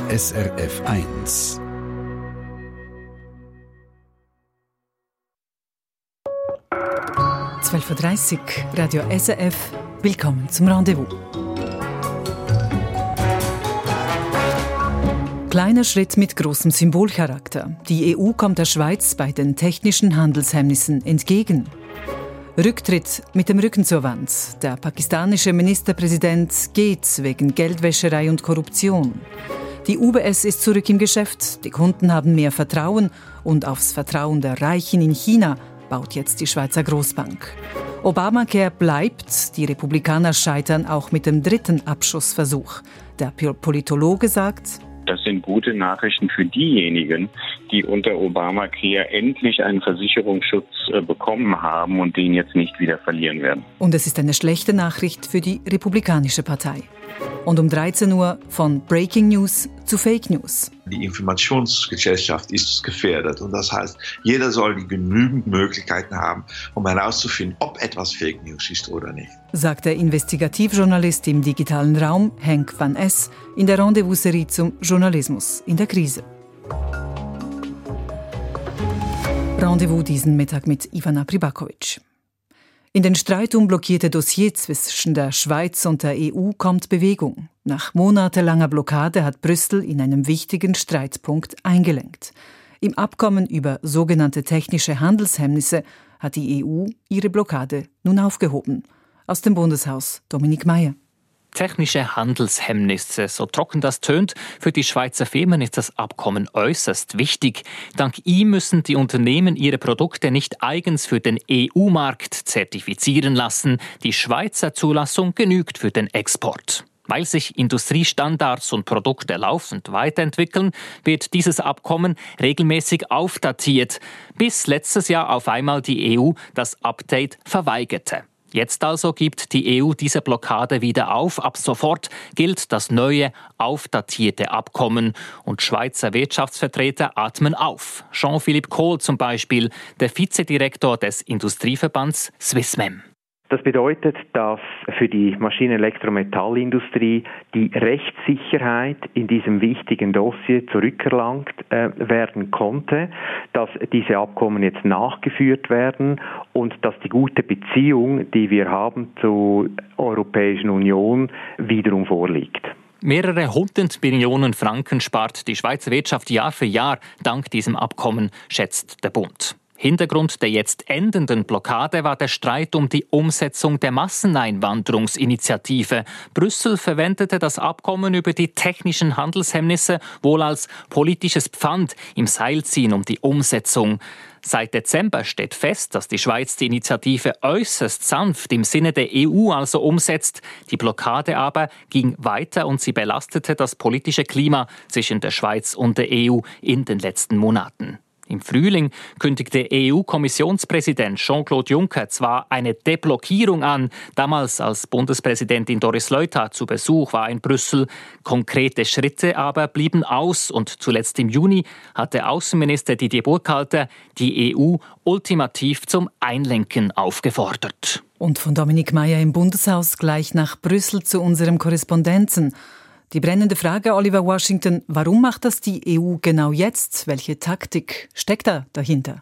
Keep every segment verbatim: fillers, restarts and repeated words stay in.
S R F eins. zwölf Uhr dreißig, Radio S R F. Willkommen zum Rendezvous. Kleiner Schritt mit großem Symbolcharakter. Die E U kommt der Schweiz bei den technischen Handelshemmnissen entgegen. Rücktritt mit dem Rücken zur Wand. Der pakistanische Ministerpräsident geht wegen Geldwäscherei und Korruption. Die U B S ist zurück im Geschäft. Die Kunden haben mehr Vertrauen. Und aufs Vertrauen der Reichen in China baut jetzt die Schweizer Großbank. Obamacare bleibt. Die Republikaner scheitern auch mit dem dritten Abschussversuch. Der Politologe sagt: Das sind gute Nachrichten für diejenigen, die unter Obamacare endlich einen Versicherungsschutz äh, bekommen haben und den jetzt nicht wieder verlieren werden. Und es ist eine schlechte Nachricht für die Republikanische Partei. Und um dreizehn Uhr von Breaking News zu Fake News. Die Informationsgesellschaft ist gefährdet und das heißt, jeder soll genügend Möglichkeiten haben, um herauszufinden, ob etwas Fake News ist oder nicht. Sagt der Investigativjournalist im digitalen Raum Henk van Es in der Rendezvous-Serie zum Journalismus in der Krise. Rendezvous diesen Mittag mit Ivana Pribakovic. In den Streit um blockierte Dossiers zwischen der Schweiz und der E U kommt Bewegung. Nach monatelanger Blockade hat Brüssel in einem wichtigen Streitpunkt eingelenkt. Im Abkommen über sogenannte technische Handelshemmnisse hat die E U ihre Blockade nun aufgehoben. Aus dem Bundeshaus Dominik Meier. Technische Handelshemmnisse, so trocken das tönt, für die Schweizer Firmen ist das Abkommen äußerst wichtig. Dank ihm müssen die Unternehmen ihre Produkte nicht eigens für den E U-Markt zertifizieren lassen. Die Schweizer Zulassung genügt für den Export. Weil sich Industriestandards und Produkte laufend weiterentwickeln, wird dieses Abkommen regelmäßig aufdatiert, bis letztes Jahr auf einmal die E U das Update verweigerte. Jetzt also gibt die E U diese Blockade wieder auf. Ab sofort gilt das neue, aufdatierte Abkommen. Und Schweizer Wirtschaftsvertreter atmen auf. Jean-Philippe Kohl zum Beispiel, der Vizedirektor des Industrieverbands Swissmem. Das bedeutet, dass für die Maschinen-Elektro-Metallindustrie die Rechtssicherheit in diesem wichtigen Dossier zurückerlangt äh, werden konnte, dass diese Abkommen jetzt nachgeführt werden und dass die gute Beziehung, die wir haben zur Europäischen Union, wiederum vorliegt. Mehrere hundert Billionen Franken spart die Schweizer Wirtschaft Jahr für Jahr dank diesem Abkommen, schätzt der Bund. Hintergrund der jetzt endenden Blockade war der Streit um die Umsetzung der Masseneinwanderungsinitiative. Brüssel verwendete das Abkommen über die technischen Handelshemmnisse wohl als politisches Pfand im Seilziehen um die Umsetzung. Seit Dezember steht fest, dass die Schweiz die Initiative äußerst sanft im Sinne der E U also umsetzt. Die Blockade aber ging weiter und sie belastete das politische Klima zwischen der Schweiz und der E U in den letzten Monaten. Im Frühling kündigte E U-Kommissionspräsident Jean-Claude Juncker zwar eine Deblockierung an, damals als Bundespräsidentin Doris Leuthard zu Besuch war in Brüssel. Konkrete Schritte aber blieben aus und zuletzt im Juni hatte Außenminister Didier Burkhalter die E U ultimativ zum Einlenken aufgefordert. Und von Dominik Meier im Bundeshaus gleich nach Brüssel zu unserem Korrespondenten. Die brennende Frage, Oliver Washington, warum macht das die E U genau jetzt? Welche Taktik steckt da dahinter?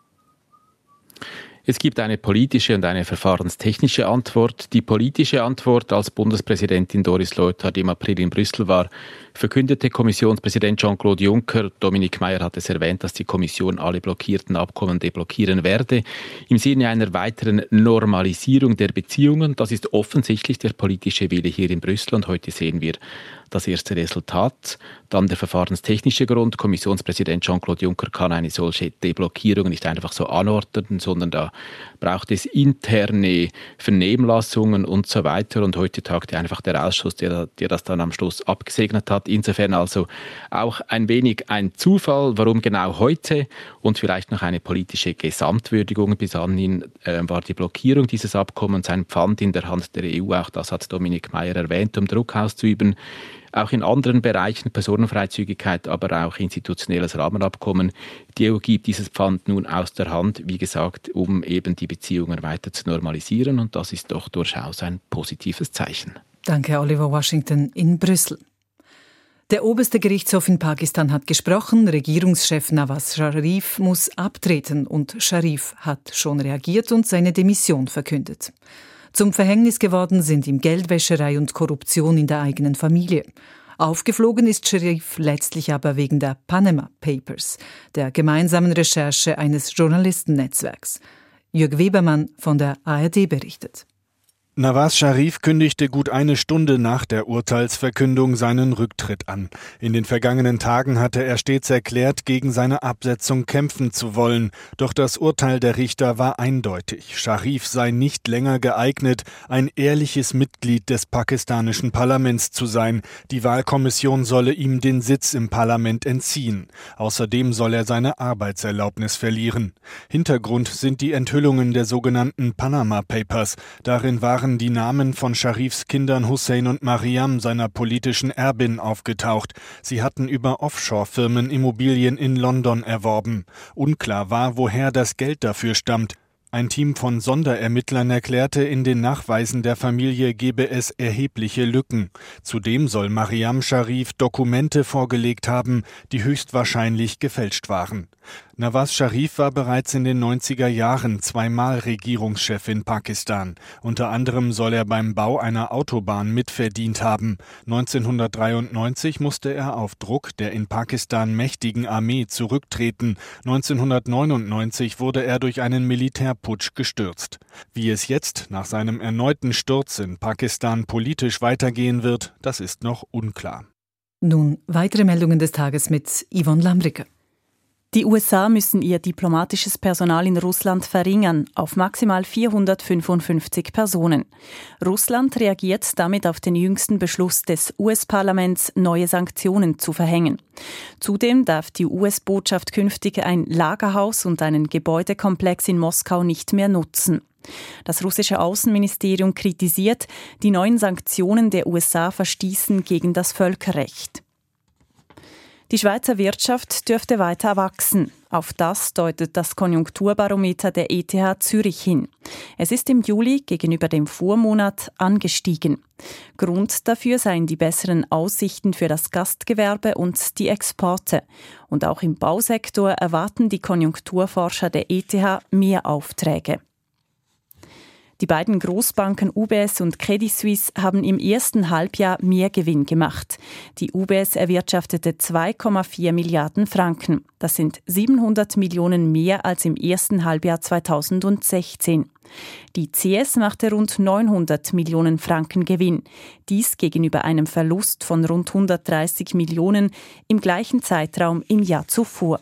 Es gibt eine politische und eine verfahrenstechnische Antwort. Die politische Antwort, als Bundespräsidentin Doris Leuthard im April in Brüssel war, verkündete Kommissionspräsident Jean-Claude Juncker, Dominik Meier hat es erwähnt, dass die Kommission alle blockierten Abkommen deblockieren werde, im Sinne einer weiteren Normalisierung der Beziehungen. Das ist offensichtlich der politische Wille hier in Brüssel und heute sehen wir das erste Resultat. Dann der verfahrenstechnische Grund. Kommissionspräsident Jean-Claude Juncker kann eine solche Deblockierung nicht einfach so anordnen, sondern da braucht es interne Vernehmlassungen und so weiter. Und heute tagte einfach der Ausschuss, der, der das dann am Schluss abgesegnet hat. Insofern also auch ein wenig ein Zufall, warum genau heute und vielleicht noch eine politische Gesamtwürdigung. Bis anhin äh, war die Blockierung dieses Abkommens ein Pfand in der Hand der E U. Auch das hat Dominik Meier erwähnt, um Druck auszuüben. Auch in anderen Bereichen, Personenfreizügigkeit, aber auch institutionelles Rahmenabkommen. Die E U gibt dieses Pfand nun aus der Hand, wie gesagt, um eben die Beziehungen weiter zu normalisieren. Und das ist doch durchaus ein positives Zeichen. Danke, Oliver Washington in Brüssel. Der oberste Gerichtshof in Pakistan hat gesprochen, Regierungschef Nawaz Sharif muss abtreten und Sharif hat schon reagiert und seine Demission verkündet. Zum Verhängnis geworden sind ihm Geldwäscherei und Korruption in der eigenen Familie. Aufgeflogen ist Sharif letztlich aber wegen der Panama Papers, der gemeinsamen Recherche eines Journalistennetzwerks. Jörg Webermann von der A R D berichtet. Nawaz Sharif kündigte gut eine Stunde nach der Urteilsverkündung seinen Rücktritt an. In den vergangenen Tagen hatte er stets erklärt, gegen seine Absetzung kämpfen zu wollen. Doch das Urteil der Richter war eindeutig. Sharif sei nicht länger geeignet, ein ehrliches Mitglied des pakistanischen Parlaments zu sein. Die Wahlkommission solle ihm den Sitz im Parlament entziehen. Außerdem soll er seine Arbeitserlaubnis verlieren. Hintergrund sind die Enthüllungen der sogenannten Panama Papers. Darin waren die Namen von Sharifs Kindern Hussein und Mariam, seiner politischen Erbin, aufgetaucht. Sie hatten über Offshore-Firmen Immobilien in London erworben. Unklar war, woher das Geld dafür stammt. Ein Team von Sonderermittlern erklärte, in den Nachweisen der Familie gebe es erhebliche Lücken. Zudem soll Mariam Sharif Dokumente vorgelegt haben, die höchstwahrscheinlich gefälscht waren. Nawaz Sharif war bereits in den neunziger Jahren zweimal Regierungschef in Pakistan. Unter anderem soll er beim Bau einer Autobahn mitverdient haben. neunzehnhundertdreiundneunzig musste er auf Druck der in Pakistan mächtigen Armee zurücktreten. neunzehnhundertneunundneunzig wurde er durch einen Militärputsch gestürzt. Wie es jetzt nach seinem erneuten Sturz in Pakistan politisch weitergehen wird, das ist noch unklar. Nun weitere Meldungen des Tages mit Yvonne Lambricke. Die U S A müssen ihr diplomatisches Personal in Russland verringern auf maximal vierhundertfünfundfünfzig Personen. Russland reagiert damit auf den jüngsten Beschluss des U S-Parlaments, neue Sanktionen zu verhängen. Zudem darf die U S-Botschaft künftig ein Lagerhaus und einen Gebäudekomplex in Moskau nicht mehr nutzen. Das russische Außenministerium kritisiert, die neuen Sanktionen der U S A verstießen gegen das Völkerrecht. Die Schweizer Wirtschaft dürfte weiter wachsen. Auf das deutet das Konjunkturbarometer der E T H Zürich hin. Es ist im Juli gegenüber dem Vormonat angestiegen. Grund dafür seien die besseren Aussichten für das Gastgewerbe und die Exporte. Und auch im Bausektor erwarten die Konjunkturforscher der E T H mehr Aufträge. Die beiden Großbanken U B S und Credit Suisse haben im ersten Halbjahr mehr Gewinn gemacht. Die U B S erwirtschaftete zwei Komma vier Milliarden Franken. Das sind siebenhundert Millionen mehr als im ersten Halbjahr zweitausendsechzehn. Die C S machte rund neunhundert Millionen Franken Gewinn. Dies gegenüber einem Verlust von rund hundertdreißig Millionen im gleichen Zeitraum im Jahr zuvor.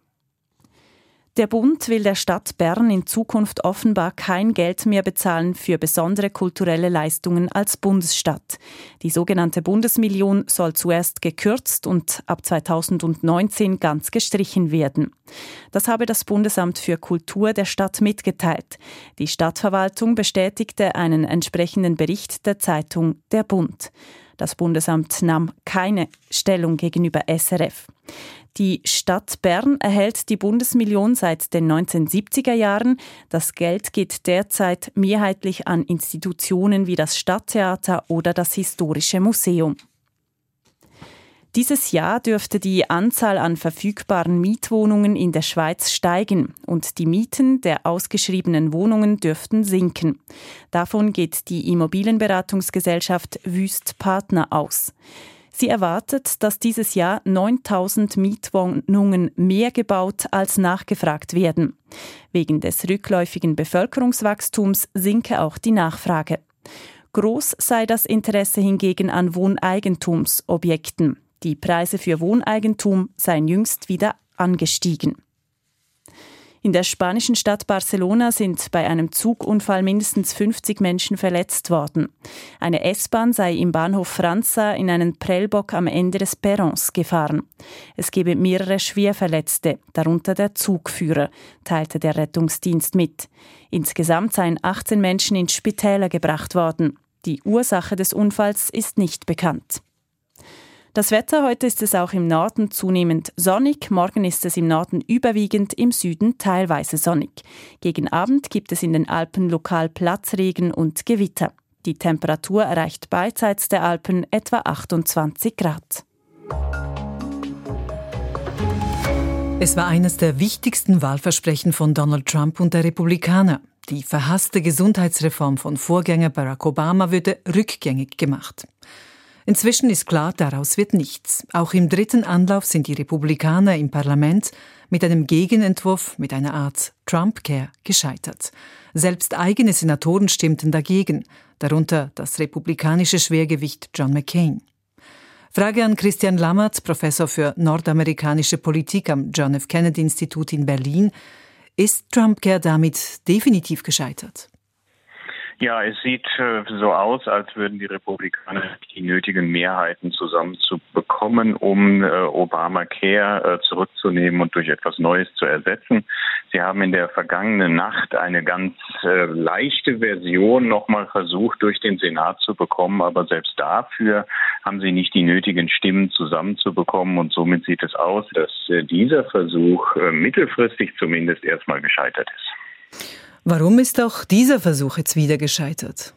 Der Bund will der Stadt Bern in Zukunft offenbar kein Geld mehr bezahlen für besondere kulturelle Leistungen als Bundesstadt. Die sogenannte Bundesmillion soll zuerst gekürzt und ab zweitausendneunzehn ganz gestrichen werden. Das habe das Bundesamt für Kultur der Stadt mitgeteilt. Die Stadtverwaltung bestätigte einen entsprechenden Bericht der Zeitung Der Bund. Das Bundesamt nahm keine Stellung gegenüber S R F. Die Stadt Bern erhält die Bundesmillion seit den neunzehnhundertsiebziger Jahren. Das Geld geht derzeit mehrheitlich an Institutionen wie das Stadttheater oder das Historische Museum. Dieses Jahr dürfte die Anzahl an verfügbaren Mietwohnungen in der Schweiz steigen und die Mieten der ausgeschriebenen Wohnungen dürften sinken. Davon geht die Immobilienberatungsgesellschaft Wüst Partner aus. Sie erwartet, dass dieses Jahr neuntausend Mietwohnungen mehr gebaut als nachgefragt werden. Wegen des rückläufigen Bevölkerungswachstums sinke auch die Nachfrage. Groß sei das Interesse hingegen an Wohneigentumsobjekten. Die Preise für Wohneigentum seien jüngst wieder angestiegen. In der spanischen Stadt Barcelona sind bei einem Zugunfall mindestens fünfzig Menschen verletzt worden. Eine S-Bahn sei im Bahnhof França in einen Prellbock am Ende des Perrons gefahren. Es gebe mehrere Schwerverletzte, darunter der Zugführer, teilte der Rettungsdienst mit. Insgesamt seien achtzehn Menschen in Spitäler gebracht worden. Die Ursache des Unfalls ist nicht bekannt. Das Wetter, heute ist es auch im Norden zunehmend sonnig, morgen ist es im Norden überwiegend, im Süden teilweise sonnig. Gegen Abend gibt es in den Alpen lokal Platzregen und Gewitter. Die Temperatur erreicht beidseits der Alpen etwa achtundzwanzig Grad. Es war eines der wichtigsten Wahlversprechen von Donald Trump und der Republikaner. Die verhasste Gesundheitsreform von Vorgänger Barack Obama würde rückgängig gemacht. Inzwischen ist klar, daraus wird nichts. Auch im dritten Anlauf sind die Republikaner im Parlament mit einem Gegenentwurf, mit einer Art Trump-Care gescheitert. Selbst eigene Senatoren stimmten dagegen, darunter das republikanische Schwergewicht John McCain. Frage an Christian Lammert, Professor für nordamerikanische Politik am John F. Kennedy Institut in Berlin. Ist Trump-Care damit definitiv gescheitert? Ja, es sieht äh, so aus, als würden die Republikaner die nötigen Mehrheiten zusammenzubekommen, um äh, Obamacare äh, zurückzunehmen und durch etwas Neues zu ersetzen. Sie haben in der vergangenen Nacht eine ganz äh, leichte Version nochmal versucht, durch den Senat zu bekommen, aber selbst dafür haben sie nicht die nötigen Stimmen zusammenzubekommen und somit sieht es aus, dass äh, dieser Versuch äh, mittelfristig zumindest erstmal gescheitert ist. Warum ist auch dieser Versuch jetzt wieder gescheitert?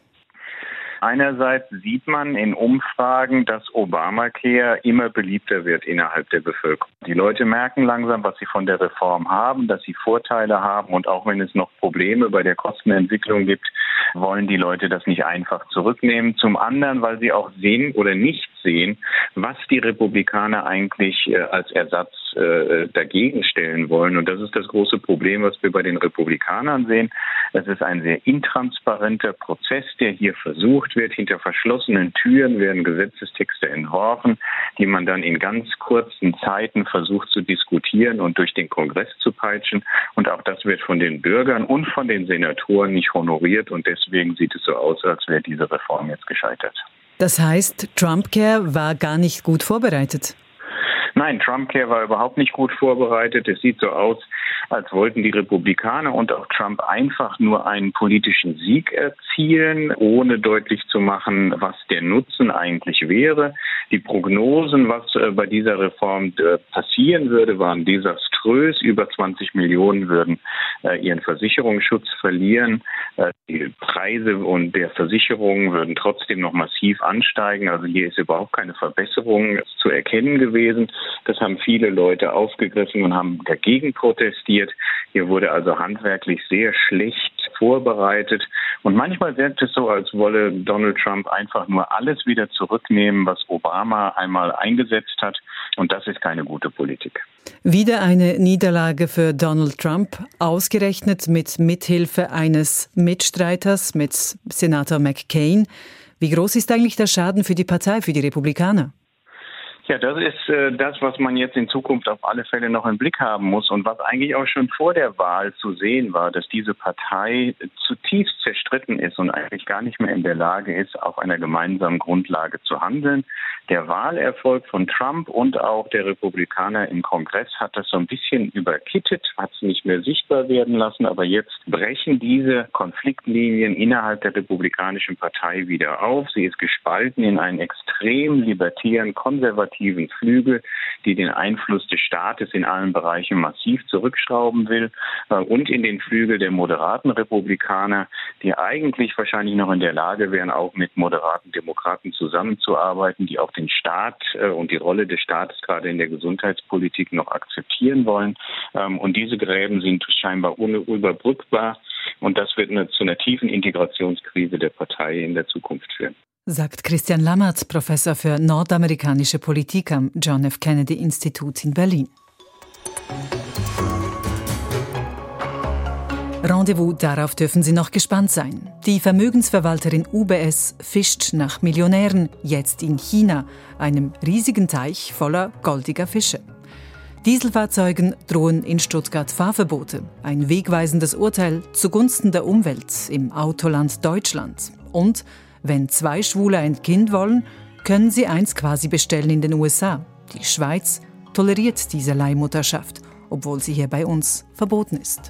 Einerseits sieht man in Umfragen, dass Obamacare immer beliebter wird innerhalb der Bevölkerung. Die Leute merken langsam, was sie von der Reform haben, dass sie Vorteile haben und auch wenn es noch Probleme bei der Kostenentwicklung gibt, wollen die Leute das nicht einfach zurücknehmen. Zum anderen, weil sie auch sehen oder nicht sehen, was die Republikaner eigentlich äh, als Ersatz äh, dagegen stellen wollen. Und das ist das große Problem, was wir bei den Republikanern sehen. Es ist ein sehr intransparenter Prozess, der hier versucht wird. Hinter verschlossenen Türen werden Gesetzestexte entworfen, die man dann in ganz kurzen Zeiten versucht zu diskutieren und durch den Kongress zu peitschen. Und auch das wird von den Bürgern und von den Senatoren nicht honoriert. Und deswegen sieht es so aus, als wäre diese Reform jetzt gescheitert. Das heißt, Trump-Care war gar nicht gut vorbereitet? Nein, Trump-Care war überhaupt nicht gut vorbereitet. Es sieht so aus, als wollten die Republikaner und auch Trump einfach nur einen politischen Sieg erzielen, ohne deutlich zu machen, was der Nutzen eigentlich wäre. Die Prognosen, was bei dieser Reform passieren würde, waren desaströs. Über zwanzig Millionen würden ihren Versicherungsschutz verlieren. Die Preise und der Versicherungen würden trotzdem noch massiv ansteigen. Also hier ist überhaupt keine Verbesserung zu erkennen gewesen. Das haben viele Leute aufgegriffen und haben dagegen protestiert. Hier wurde also handwerklich sehr schlecht vorbereitet. Und manchmal wirkt es so, als wolle Donald Trump einfach nur alles wieder zurücknehmen, was Obama einmal eingesetzt hat. Und das ist keine gute Politik. Wieder eine Niederlage für Donald Trump, ausgerechnet mit Mithilfe eines Mitstreiters, mit Senator McCain. Wie groß ist eigentlich der Schaden für die Partei, für die Republikaner? Ja, das ist äh, das, was man jetzt in Zukunft auf alle Fälle noch im Blick haben muss und was eigentlich auch schon vor der Wahl zu sehen war, dass diese Partei zutiefst zerstritten ist und eigentlich gar nicht mehr in der Lage ist, auf einer gemeinsamen Grundlage zu handeln. Der Wahlerfolg von Trump und auch der Republikaner im Kongress hat das so ein bisschen überkittet, hat es nicht mehr sichtbar werden lassen, aber jetzt brechen diese Konfliktlinien innerhalb der Republikanischen Partei wieder auf. Sie ist gespalten in einen extrem libertären, konservativen Flügel, die den Einfluss des Staates in allen Bereichen massiv zurückschrauben will, und in den Flügel der moderaten Republikaner, die eigentlich wahrscheinlich noch in der Lage wären, auch mit moderaten Demokraten zusammenzuarbeiten, die auch den Staat und die Rolle des Staates gerade in der Gesundheitspolitik noch akzeptieren wollen. Und diese Gräben sind scheinbar unüberbrückbar und das wird eine, zu einer tiefen Integrationskrise der Partei in der Zukunft führen. Sagt Christian Lammert, Professor für nordamerikanische Politik am John F. Kennedy Institut in Berlin. Rendezvous, darauf dürfen Sie noch gespannt sein. Die Vermögensverwalterin U B S fischt nach Millionären, jetzt in China, einem riesigen Teich voller goldiger Fische. Dieselfahrzeugen drohen in Stuttgart Fahrverbote. Ein wegweisendes Urteil zugunsten der Umwelt im Autoland Deutschland. Und wenn zwei Schwule ein Kind wollen, können sie eins quasi bestellen in den U S A. Die Schweiz toleriert diese Leihmutterschaft, obwohl sie hier bei uns verboten ist.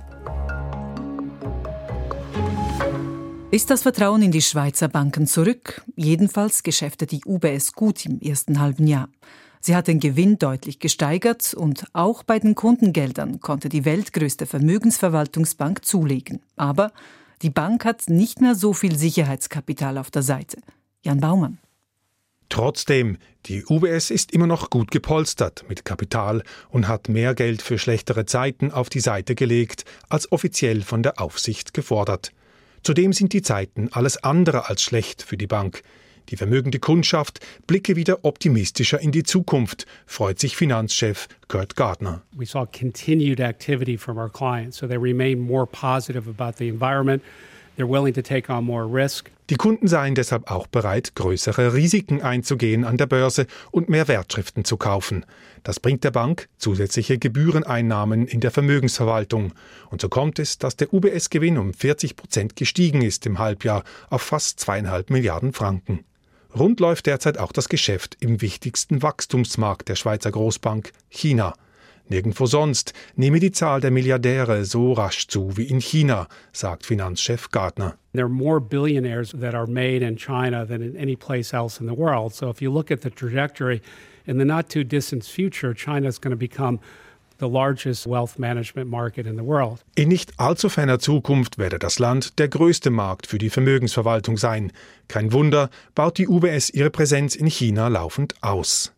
Ist das Vertrauen in die Schweizer Banken zurück? Jedenfalls geschäftet die U B S gut im ersten halben Jahr. Sie hat den Gewinn deutlich gesteigert und auch bei den Kundengeldern konnte die weltgrößte Vermögensverwaltungsbank zulegen. Aber die Bank hat nicht mehr so viel Sicherheitskapital auf der Seite. Jan Baumann. Trotzdem, die U B S ist immer noch gut gepolstert mit Kapital und hat mehr Geld für schlechtere Zeiten auf die Seite gelegt, als offiziell von der Aufsicht gefordert. Zudem sind die Zeiten alles andere als schlecht für die Bank. Die vermögende Kundschaft blicke wieder optimistischer in die Zukunft, freut sich Finanzchef Kurt Gardner. We saw continued activity from our clients, so they remain more positive about the environment. They're willing to take on more risk. Die Kunden seien deshalb auch bereit, größere Risiken einzugehen an der Börse und mehr Wertschriften zu kaufen. Das bringt der Bank zusätzliche Gebühreneinnahmen in der Vermögensverwaltung. Und so kommt es, dass der U B S-Gewinn um vierzig Prozent gestiegen ist im Halbjahr auf fast zweieinhalb Milliarden Franken. Rund läuft derzeit auch das Geschäft im wichtigsten Wachstumsmarkt der Schweizer Großbank, China. Nirgendwo sonst nehme die Zahl der Milliardäre so rasch zu wie in China, sagt Finanzchef Gardner. There are more billionaires that are made in China than in any place else in the world. So if you look at the trajectory, in the not too distant future, China is going to become the largest wealth management market in the world. In nicht allzu ferner Zukunft werde das Land der größte Markt für die Vermögensverwaltung sein. Kein Wunder, baut die U B S ihre Präsenz in China laufend aus.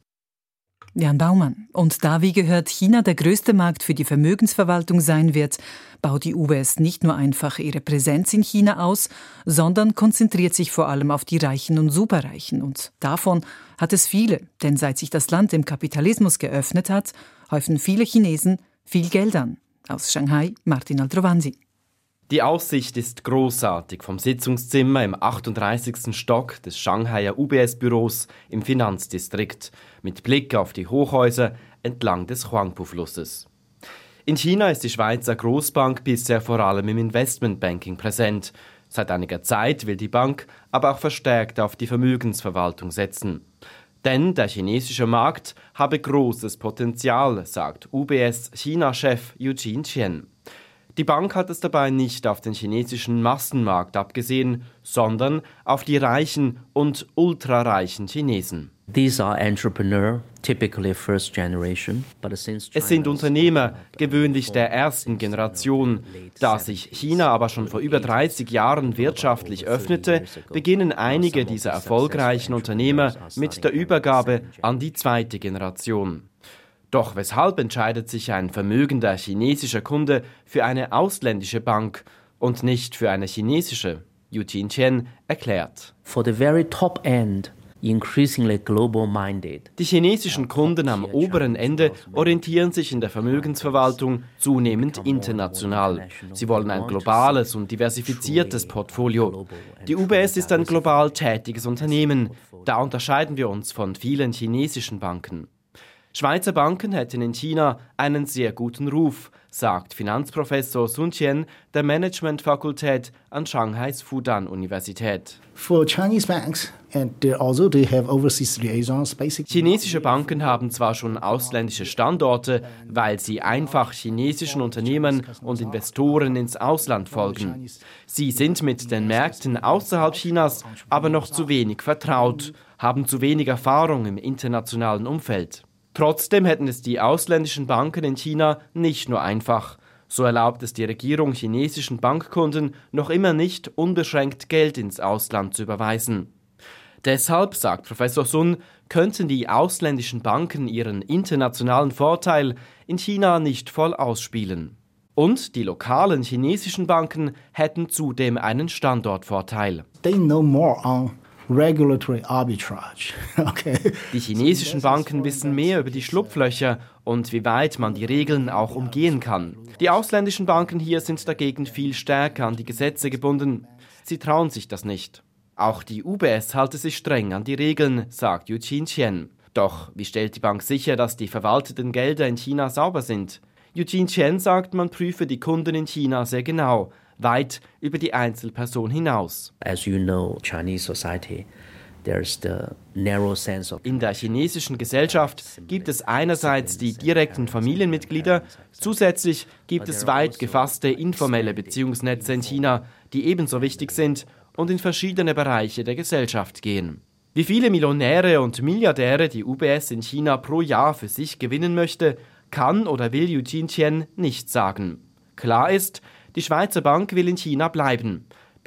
Jan Baumann. Und da, wie gehört, China der größte Markt für die Vermögensverwaltung sein wird, baut die U B S nicht nur einfach ihre Präsenz in China aus, sondern konzentriert sich vor allem auf die Reichen und Superreichen. Und davon hat es viele, denn seit sich das Land dem Kapitalismus geöffnet hat, häufen viele Chinesen viel Geld an. Aus Shanghai, Martin Aldrovansi. Die Aussicht ist großartig vom Sitzungszimmer im achtunddreißigsten Stock des Shanghaier U B S-Büros im Finanzdistrikt mit Blick auf die Hochhäuser entlang des Huangpu-Flusses. In China ist die Schweizer Großbank bisher vor allem im Investmentbanking präsent. Seit einiger Zeit will die Bank aber auch verstärkt auf die Vermögensverwaltung setzen. Denn der chinesische Markt habe großes Potenzial, sagt U B S-China-Chef Eugene Chen. Die Bank hat es dabei nicht auf den chinesischen Massenmarkt abgesehen, sondern auf die reichen und ultrareichen Chinesen. These are entrepreneurs, typically first generation, but since es sind Unternehmer, gewöhnlich der ersten Generation. Da sich China aber schon vor über dreißig Jahren wirtschaftlich öffnete, beginnen einige dieser erfolgreichen Unternehmer mit der Übergabe an die zweite Generation. Doch weshalb entscheidet sich ein vermögender chinesischer Kunde für eine ausländische Bank und nicht für eine chinesische? Eugene Chen erklärt. For the very top end, increasingly global minded. Die chinesischen Kunden am oberen Ende orientieren sich in der Vermögensverwaltung zunehmend international. Sie wollen ein globales und diversifiziertes Portfolio. Die U B S ist ein global tätiges Unternehmen. Da unterscheiden wir uns von vielen chinesischen Banken. Schweizer Banken hätten in China einen sehr guten Ruf, sagt Finanzprofessor Sun Qian der Managementfakultät an Shanghais Fudan-Universität. For Chinese banks, and although they have overseas liaisons, basically chinesische Banken haben zwar schon ausländische Standorte, weil sie einfach chinesischen Unternehmen und Investoren ins Ausland folgen. Sie sind mit den Märkten außerhalb Chinas aber noch zu wenig vertraut, haben zu wenig Erfahrung im internationalen Umfeld. Trotzdem hätten es die ausländischen Banken in China nicht nur einfach. So erlaubt es die Regierung chinesischen Bankkunden noch immer nicht unbeschränkt Geld ins Ausland zu überweisen. Deshalb, sagt Professor Sun, könnten die ausländischen Banken ihren internationalen Vorteil in China nicht voll ausspielen. Und die lokalen chinesischen Banken hätten zudem einen Standortvorteil. They know more on regulatory arbitrage. Okay. Die chinesischen Banken wissen mehr über die Schlupflöcher und wie weit man die Regeln auch umgehen kann. Die ausländischen Banken hier sind dagegen viel stärker an die Gesetze gebunden. Sie trauen sich das nicht. Auch die U B S halte sich streng an die Regeln, sagt Eugene Chen. Doch wie stellt die Bank sicher, dass die verwalteten Gelder in China sauber sind? Eugene Chen sagt, man prüfe die Kunden in China sehr genau, weit über die Einzelperson hinaus. As you know, Chinese society, there's the narrow sense of In der chinesischen Gesellschaft gibt es einerseits die direkten Familienmitglieder, zusätzlich gibt es weit gefasste informelle Beziehungsnetze in China, die ebenso wichtig sind und in verschiedene Bereiche der Gesellschaft gehen. Wie viele Millionäre und Milliardäre die U B S in China pro Jahr für sich gewinnen möchte, kann oder will Eugene Chen nicht sagen. Klar ist, die Schweizer Bank will in China bleiben.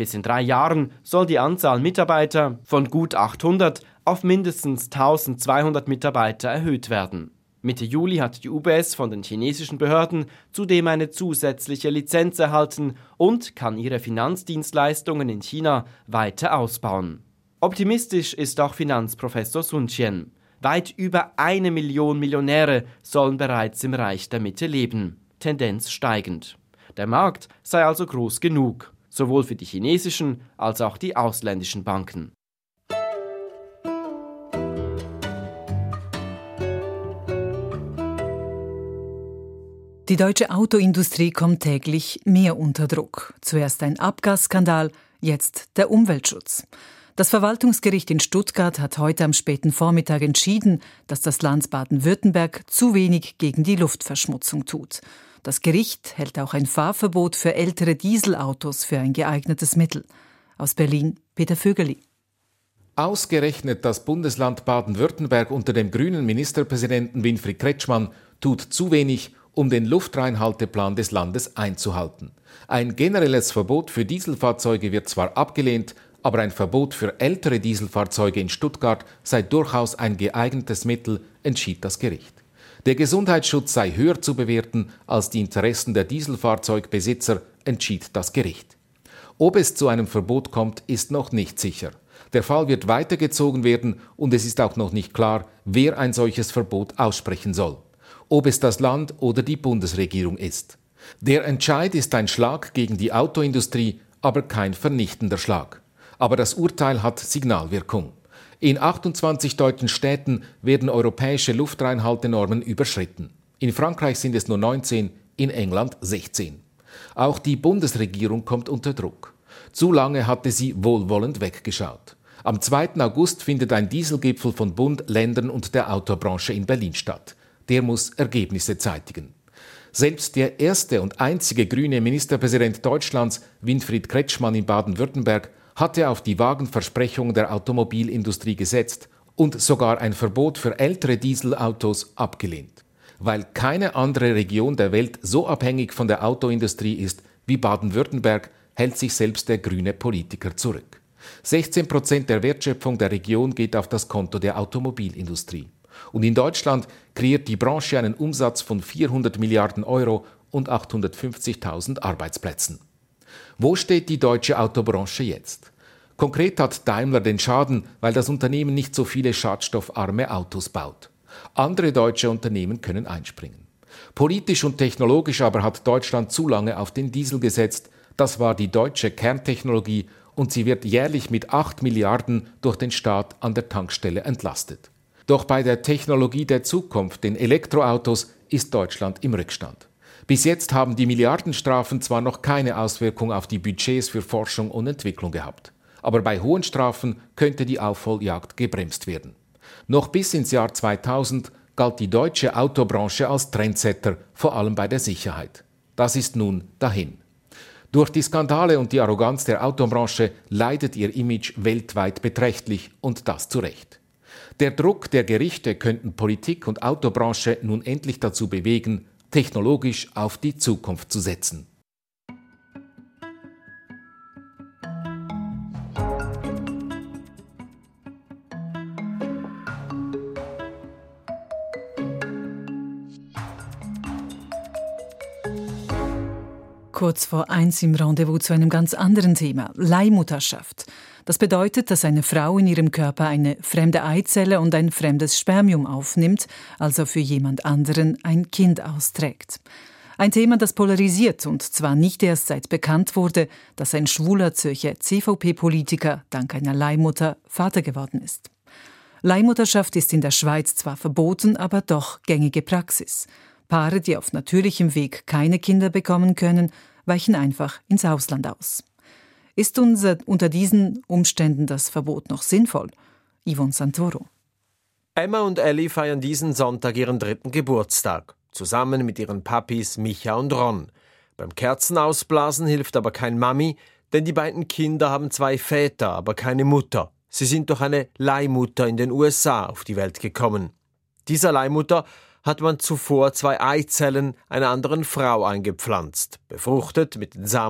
Bis in drei Jahren soll die Anzahl Mitarbeiter von gut achthundert auf mindestens eintausendzweihundert Mitarbeiter erhöht werden. Mitte Juli hat die U B S von den chinesischen Behörden zudem eine zusätzliche Lizenz erhalten und kann ihre Finanzdienstleistungen in China weiter ausbauen. Optimistisch ist auch Finanzprofessor Sun Qian. Weit über eine Million Millionäre sollen bereits im Reich der Mitte leben. Tendenz steigend. Der Markt sei also groß genug, sowohl für die chinesischen als auch die ausländischen Banken. Die deutsche Autoindustrie kommt täglich mehr unter Druck. Zuerst ein Abgasskandal, jetzt der Umweltschutz. Das Verwaltungsgericht in Stuttgart hat heute am späten Vormittag entschieden, dass das Land Baden-Württemberg zu wenig gegen die Luftverschmutzung tut. Das Gericht hält auch ein Fahrverbot für ältere Dieselautos für ein geeignetes Mittel. Aus Berlin, Peter Vögeli. Ausgerechnet das Bundesland Baden-Württemberg unter dem grünen Ministerpräsidenten Winfried Kretschmann tut zu wenig, um den Luftreinhalteplan des Landes einzuhalten. Ein generelles Verbot für Dieselfahrzeuge wird zwar abgelehnt, aber ein Verbot für ältere Dieselfahrzeuge in Stuttgart sei durchaus ein geeignetes Mittel, entschied das Gericht. Der Gesundheitsschutz sei höher zu bewerten als die Interessen der Dieselfahrzeugbesitzer, entschied das Gericht. Ob es zu einem Verbot kommt, ist noch nicht sicher. Der Fall wird weitergezogen werden und es ist auch noch nicht klar, wer ein solches Verbot aussprechen soll. Ob es das Land oder die Bundesregierung ist. Der Entscheid ist ein Schlag gegen die Autoindustrie, aber kein vernichtender Schlag. Aber das Urteil hat Signalwirkung. In achtundzwanzig deutschen Städten werden europäische Luftreinhaltenormen überschritten. In Frankreich sind es nur neunzehn, in England sechzehn. Auch die Bundesregierung kommt unter Druck. Zu lange hatte sie wohlwollend weggeschaut. Am zweiten August findet ein Dieselgipfel von Bund, Ländern und der Autobranche in Berlin statt. Der muss Ergebnisse zeitigen. Selbst der erste und einzige grüne Ministerpräsident Deutschlands, Winfried Kretschmann in Baden-Württemberg, hatte auf die vagen Versprechungen der Automobilindustrie gesetzt und sogar ein Verbot für ältere Dieselautos abgelehnt. Weil keine andere Region der Welt so abhängig von der Autoindustrie ist wie Baden-Württemberg, hält sich selbst der grüne Politiker zurück. sechzehn Prozent der Wertschöpfung der Region geht auf das Konto der Automobilindustrie. Und in Deutschland kreiert die Branche einen Umsatz von vierhundert Milliarden Euro und achthundertfünfzigtausend Arbeitsplätzen. Wo steht die deutsche Autobranche jetzt? Konkret hat Daimler den Schaden, weil das Unternehmen nicht so viele schadstoffarme Autos baut. Andere deutsche Unternehmen können einspringen. Politisch und technologisch aber hat Deutschland zu lange auf den Diesel gesetzt. Das war die deutsche Kerntechnologie und sie wird jährlich mit acht Milliarden durch den Staat an der Tankstelle entlastet. Doch bei der Technologie der Zukunft, den Elektroautos, ist Deutschland im Rückstand. Bis jetzt haben die Milliardenstrafen zwar noch keine Auswirkung auf die Budgets für Forschung und Entwicklung gehabt, aber bei hohen Strafen könnte die Aufholjagd gebremst werden. Noch bis ins Jahr zweitausend galt die deutsche Autobranche als Trendsetter, vor allem bei der Sicherheit. Das ist nun dahin. Durch die Skandale und die Arroganz der Autobranche leidet ihr Image weltweit beträchtlich und das zu Recht. Der Druck der Gerichte könnten Politik und Autobranche nun endlich dazu bewegen, technologisch auf die Zukunft zu setzen. Kurz vor eins im Rendezvous zu einem ganz anderen Thema, Leihmutterschaft. Das bedeutet, dass eine Frau in ihrem Körper eine fremde Eizelle und ein fremdes Spermium aufnimmt, also für jemand anderen ein Kind austrägt. Ein Thema, das polarisiert und zwar nicht erst seit bekannt wurde, dass ein schwuler Zürcher C V P-Politiker dank einer Leihmutter Vater geworden ist. Leihmutterschaft ist in der Schweiz zwar verboten, aber doch gängige Praxis. Paare, die auf natürlichem Weg keine Kinder bekommen können, weichen einfach ins Ausland aus. Ist unser, unter diesen Umständen das Verbot noch sinnvoll? Yvonne Santoro. Emma und Ellie feiern diesen Sonntag ihren dritten Geburtstag, zusammen mit ihren Papis Micha und Ron. Beim Kerzenausblasen hilft aber kein Mami, denn die beiden Kinder haben zwei Väter, aber keine Mutter. Sie sind durch eine Leihmutter in den U S A auf die Welt gekommen. Dieser Leihmutter hat man zuvor zwei Eizellen einer anderen Frau eingepflanzt, befruchtet mit den Samen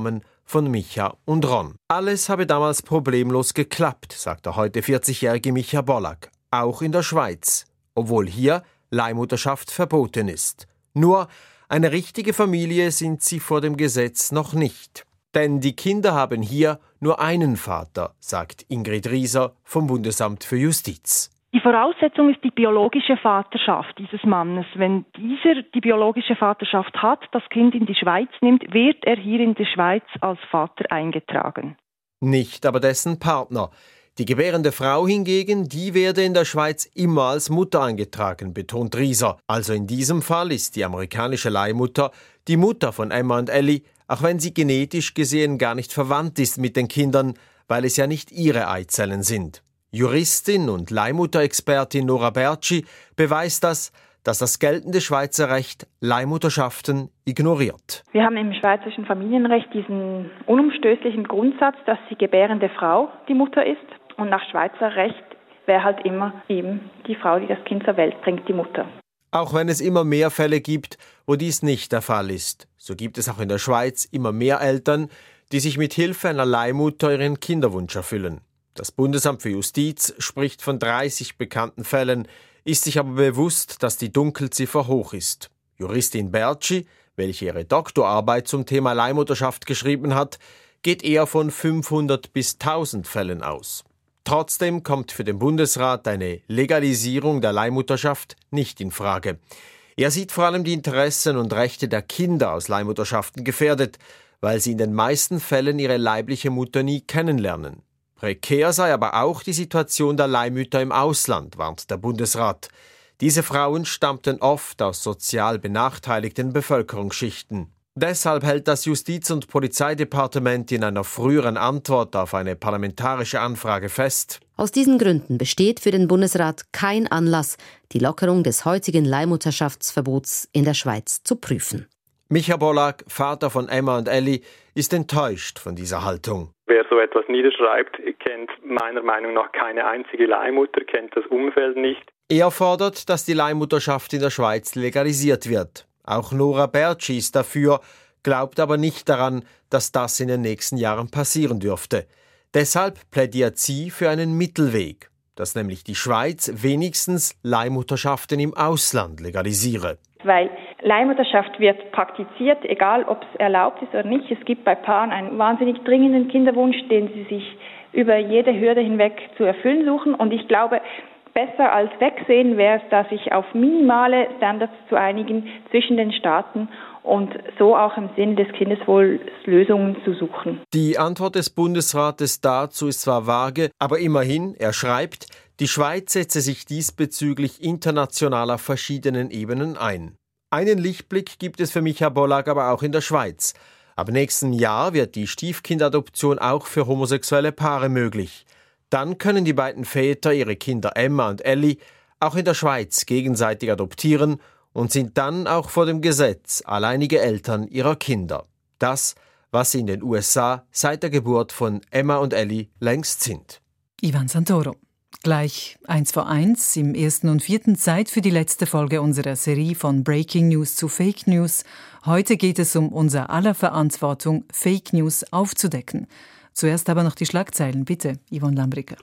von Micha und Ron. Alles habe damals problemlos geklappt, sagt der heute vierzigjährige Micha Bollack, auch in der Schweiz, obwohl hier Leihmutterschaft verboten ist. Nur eine richtige Familie sind sie vor dem Gesetz noch nicht. Denn die Kinder haben hier nur einen Vater, sagt Ingrid Rieser vom Bundesamt für Justiz. Die Voraussetzung ist die biologische Vaterschaft dieses Mannes. Wenn dieser die biologische Vaterschaft hat, das Kind in die Schweiz nimmt, wird er hier in der Schweiz als Vater eingetragen. Nicht aber dessen Partner. Die gebärende Frau hingegen, die werde in der Schweiz immer als Mutter eingetragen, betont Rieser. Also in diesem Fall ist die amerikanische Leihmutter die Mutter von Emma und Ellie, auch wenn sie genetisch gesehen gar nicht verwandt ist mit den Kindern, weil es ja nicht ihre Eizellen sind. Juristin und Leihmutterexpertin Nora Bertschi beweist das, dass das geltende Schweizer Recht Leihmutterschaften ignoriert. Wir haben im schweizerischen Familienrecht diesen unumstößlichen Grundsatz, dass die gebärende Frau die Mutter ist. Und nach Schweizer Recht wäre halt immer eben die Frau, die das Kind zur Welt bringt, die Mutter. Auch wenn es immer mehr Fälle gibt, wo dies nicht der Fall ist, so gibt es auch in der Schweiz immer mehr Eltern, die sich mit Hilfe einer Leihmutter ihren Kinderwunsch erfüllen. Das Bundesamt für Justiz spricht von dreißig bekannten Fällen, ist sich aber bewusst, dass die Dunkelziffer hoch ist. Juristin Bertschi, welche ihre Doktorarbeit zum Thema Leihmutterschaft geschrieben hat, geht eher von fünfhundert bis tausend Fällen aus. Trotzdem kommt für den Bundesrat eine Legalisierung der Leihmutterschaft nicht in Frage. Er sieht vor allem die Interessen und Rechte der Kinder aus Leihmutterschaften gefährdet, weil sie in den meisten Fällen ihre leibliche Mutter nie kennenlernen. Prekär sei aber auch die Situation der Leihmütter im Ausland, warnt der Bundesrat. Diese Frauen stammten oft aus sozial benachteiligten Bevölkerungsschichten. Deshalb hält das Justiz- und Polizeidepartement in einer früheren Antwort auf eine parlamentarische Anfrage fest: Aus diesen Gründen besteht für den Bundesrat kein Anlass, die Lockerung des heutigen Leihmutterschaftsverbots in der Schweiz zu prüfen. Micha Bollack, Vater von Emma und Ellie, ist enttäuscht von dieser Haltung. Wer so etwas niederschreibt, kennt meiner Meinung nach keine einzige Leihmutter, kennt das Umfeld nicht. Er fordert, dass die Leihmutterschaft in der Schweiz legalisiert wird. Auch Nora Bertschi ist dafür, glaubt aber nicht daran, dass das in den nächsten Jahren passieren dürfte. Deshalb plädiert sie für einen Mittelweg, dass nämlich die Schweiz wenigstens Leihmutterschaften im Ausland legalisiere. Weil Leihmutterschaft wird praktiziert, egal ob es erlaubt ist oder nicht. Es gibt bei Paaren einen wahnsinnig dringenden Kinderwunsch, den sie sich über jede Hürde hinweg zu erfüllen suchen. Und ich glaube, besser als wegsehen wäre es, da sich auf minimale Standards zu einigen zwischen den Staaten und so auch im Sinne des Kindeswohls Lösungen zu suchen. Die Antwort des Bundesrates dazu ist zwar vage, aber immerhin, er schreibt, die Schweiz setze sich diesbezüglich international auf verschiedenen Ebenen ein. Einen Lichtblick gibt es für Micha Bollack aber auch in der Schweiz. Ab nächstem Jahr wird die Stiefkindadoption auch für homosexuelle Paare möglich. Dann können die beiden Väter ihre Kinder Emma und Ellie auch in der Schweiz gegenseitig adoptieren und sind dann auch vor dem Gesetz alleinige Eltern ihrer Kinder. Das, was sie in den U S A seit der Geburt von Emma und Ellie längst sind. Ivan Santoro. Gleich eins vor eins im ersten und vierten Zeit für die letzte Folge unserer Serie von Breaking News zu Fake News. Heute geht es um unser aller Verantwortung, Fake News aufzudecken. Zuerst aber noch die Schlagzeilen. Bitte, Yvonne Lambricker.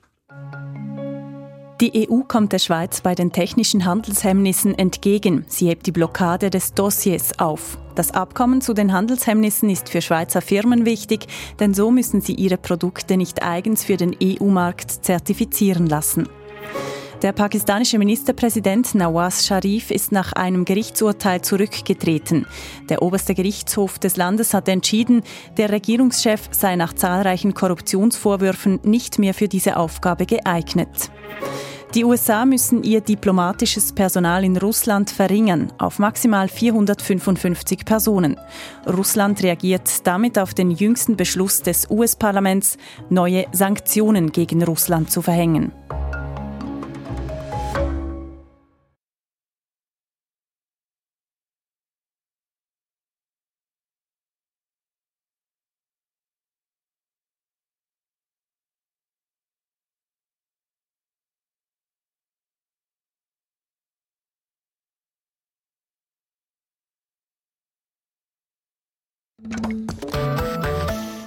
Die E U kommt der Schweiz bei den technischen Handelshemmnissen entgegen. Sie hebt die Blockade des Dossiers auf. Das Abkommen zu den Handelshemmnissen ist für Schweizer Firmen wichtig, denn so müssen sie ihre Produkte nicht eigens für den E U-Markt zertifizieren lassen. Der pakistanische Ministerpräsident Nawaz Sharif ist nach einem Gerichtsurteil zurückgetreten. Der oberste Gerichtshof des Landes hat entschieden, der Regierungschef sei nach zahlreichen Korruptionsvorwürfen nicht mehr für diese Aufgabe geeignet. Die U S A müssen ihr diplomatisches Personal in Russland verringern, auf maximal vierhundertfünfundfünfzig Personen. Russland reagiert damit auf den jüngsten Beschluss des U S-Parlaments, neue Sanktionen gegen Russland zu verhängen.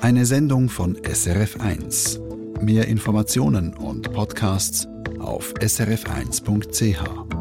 Eine Sendung von S R F eins. Mehr Informationen und Podcasts auf s r f eins punkt c h.